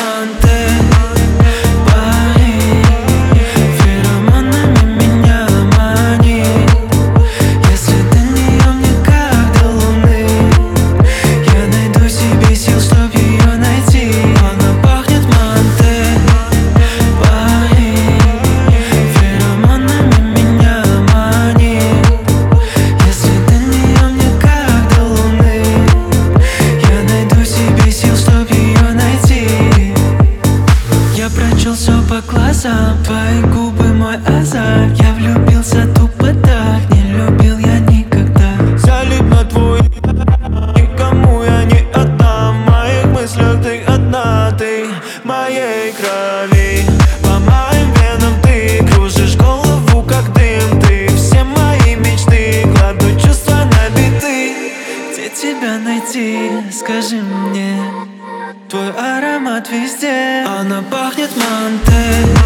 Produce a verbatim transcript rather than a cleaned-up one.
Монте, Пари, феромонами меня манит. Если до нее мне как до луны, я найду себе сил, чтоб ее найти. Она пахнет Монте, Пари, феромонами меня манит. Если до нее мне как до луны, я найду себе сил, чтоб ее найти. Я прочел все по глазам, твои губы мой азарт. Я влюбился тупо так, не любил я никогда. Залип на твой, никому я не отдам. В моих мыслях ты одна, ты в моей крови. По моим венам ты кружишь голову как дым. Ты все мои мечты, кладу чувства на биты. Где тебя найти, скажи мне? Твой аромат везде. Она пахнет Монте,